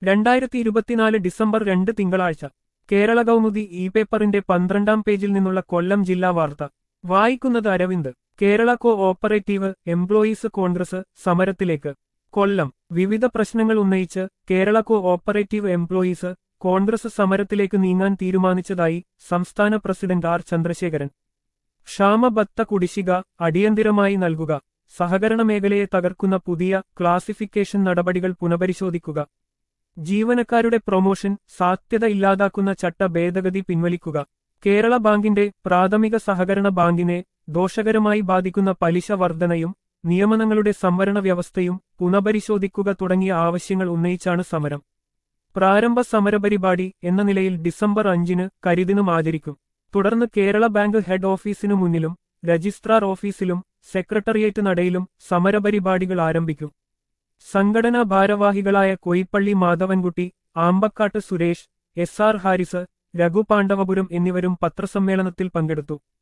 2024 December 2 തിങ്കളാഴ്ച കേരള കൗമുദി പേപ്പറിന്റെ 12-ാം പേജിൽ നിന്നുള്ള കൊല്ലം ജില്ലാ വാർത്ത വായിക്കുന്നത് Aravind. Kerala co operative employees Congress സമരത്തിലേക്ക്. കൊല്ലം. വിവിധ പ്രശ്നങ്ങൾ ഉന്നയിച്ച് Kerala co operative employees Congress സമരത്തിലേക്ക് നീങ്ങാൻ തീരുമാനിച്ചതായി സംസ്ഥാന പ്രസിഡന്റ് ആർ ചന്ദ്രശേഖരൻ. ക്ഷാമബത്ത കുടിശ്ശിക അടിയന്തിരമായി നൽകുക, സഹകരണ മേഖലയെ തകർക്കുന്ന പുതിയ ക്ലാസിഫിക്കേഷൻ നടപടികൾ പുനഃപരിശോധിക്കുക, ജീവനക്കാരുടെ പ്രൊമോഷൻ സാധ്യത ഇല്ലാതാക്കുന്ന ചട്ട ഭേദഗതി പിൻവലിക്കുക, കേരള ബാങ്കിന്റെ പ്രാഥമിക സഹകരണ ബാങ്കിനെ ദോഷകരമായി ബാധിക്കുന്ന പലിശ വർധനയും നിയമനങ്ങളുടെ സംവരണ വ്യവസ്ഥയും പുനഃപരിശോധിക്കുക തുടങ്ങിയ ആവശ്യങ്ങൾ ഉന്നയിച്ചാണ് സമരം. പ്രാരംഭ സമരപരിപാടി എന്ന നിലയിൽ ഡിസംബർ 5 കരിദിനം ആചരിക്കും. തുടർന്ന് കേരള ബാങ്ക് ഹെഡ് ഓഫീസിനു മുന്നിലും രജിസ്ട്രാർ ഓഫീസിലും സെക്രട്ടേറിയറ്റ് നടയിലും സമരപരിപാടികൾ ആരംഭിക്കും. സംഘടനാ ഭാരവാഹികളായ കൊയിപ്പള്ളി മാധവൻകുട്ടി, ആമ്പക്കാട്ട് സുരേഷ്, SR ഹാരിസ്, രഘു പാണ്ഡവപുരം എന്നിവരും പത്രസമ്മേളനത്തിൽ പങ്കെടുത്തു.